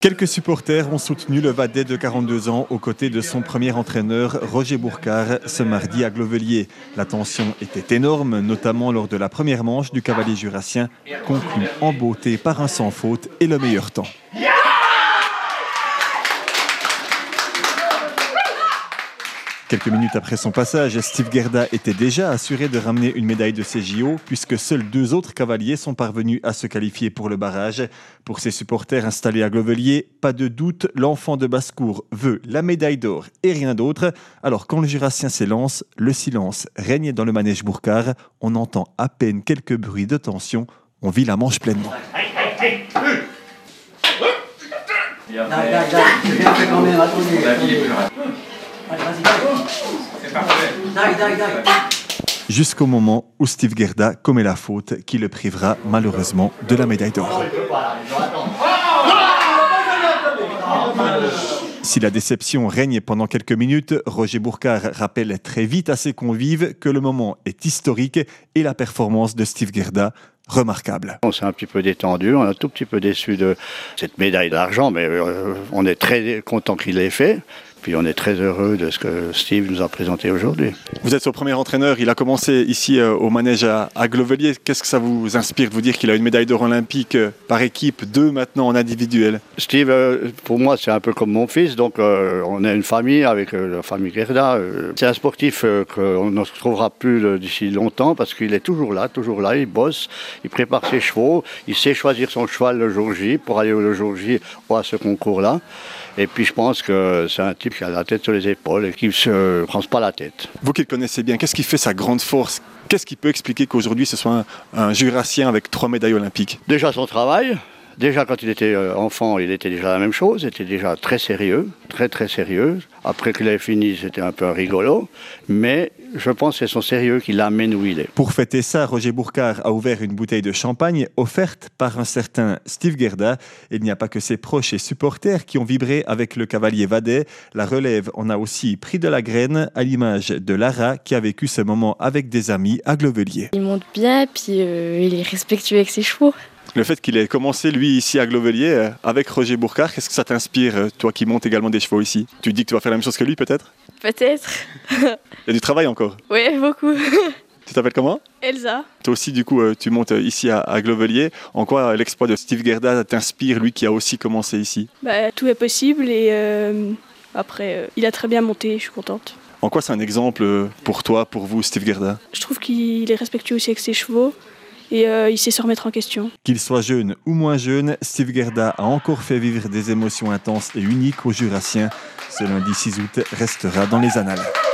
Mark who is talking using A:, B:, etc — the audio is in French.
A: Quelques supporters ont soutenu le Vadais de 42 ans aux côtés de son premier entraîneur, Roger Bourcard, ce mardi à Glovelier. La tension était énorme, notamment lors de la première manche du cavalier jurassien, conclue en beauté par un sans faute et le meilleur temps. Quelques minutes après son passage, Steve Gerda était déjà assuré de ramener une médaille de ces JO, puisque seuls 2 autres cavaliers sont parvenus à se qualifier pour le barrage. Pour ses supporters installés à Glovelier, pas de doute, l'enfant de basse-cour veut la médaille d'or et rien d'autre. Alors quand le jurassien s'élance, le silence règne dans le manège Bourcard. On entend à peine quelques bruits de tension. On vit la manche pleinement. Jusqu'au moment où Steve Gerda commet la faute qui le privera malheureusement de la médaille d'or. Si la déception règne pendant quelques minutes, Roger Bourcard rappelle très vite à ses convives que le moment est historique et la performance de Steve Gerda remarquable.
B: On s'est un petit peu détendu, on est un tout petit peu déçu de cette médaille d'argent, mais on est très content qu'il l'ait fait. Puis on est très heureux de ce que Steve nous a présenté aujourd'hui.
A: Vous êtes son premier entraîneur, il a commencé ici au manège à Glovelier. Qu'est-ce que ça vous inspire de vous dire qu'il a une médaille d'or olympique par équipe, 2 maintenant en individuel?
B: Steve, pour moi, c'est un peu comme mon fils, donc on est une famille avec la famille Gerda. C'est un sportif qu'on ne retrouvera plus d'ici longtemps parce qu'il est toujours là, il bosse, il prépare ses chevaux, il sait choisir son cheval le jour J pour aller le jour J à ce concours-là. Et puis je pense que c'est un type qui a la tête sur les épaules et qui ne se prend pas la tête.
A: Vous qui le connaissez bien, qu'est-ce qui fait sa grande force? Qu'est-ce qui peut expliquer qu'aujourd'hui ce soit un jurassien avec 3 médailles olympiques?
B: Déjà son travail. Déjà quand il était enfant, il était déjà la même chose, il était déjà très sérieux, très sérieux. Après qu'il avait fini, c'était un peu rigolo, mais je pense que c'est son sérieux qui l'amène où il est.
A: Pour fêter ça, Roger Bourcard a ouvert une bouteille de champagne offerte par un certain Steve Gerda. Il n'y a pas que ses proches et supporters qui ont vibré avec le cavalier Vadais. La relève en a aussi pris de la graine, à l'image de Lara qui a vécu ce moment avec des amis à Glovelier.
C: Il monte bien, puis il est respectueux avec ses chevaux.
A: Le fait qu'il ait commencé, lui, ici à Glovelier, avec Roger Bourcard, qu'est-ce que ça t'inspire, toi qui montes également des chevaux ici? Tu te dis que tu vas faire la même chose que lui, peut-être?
C: Peut-être.
A: Il y a du travail encore?
C: Oui, beaucoup.
A: Tu t'appelles comment?
C: Elsa.
A: Toi aussi, du coup, tu montes ici à Glovelier. En quoi l'exploit de Steve Gerda t'inspire, lui qui a aussi commencé ici?
D: Tout est possible et après, il a très bien monté, je suis contente.
A: En quoi c'est un exemple pour toi, pour vous, Steve Gerda?
D: Je trouve qu'il est respectueux aussi avec ses chevaux. Et il sait se remettre en question.
A: Qu'il soit jeune ou moins jeune, Steve Gerda a encore fait vivre des émotions intenses et uniques aux Jurassiens. Ce lundi 6 août restera dans les annales.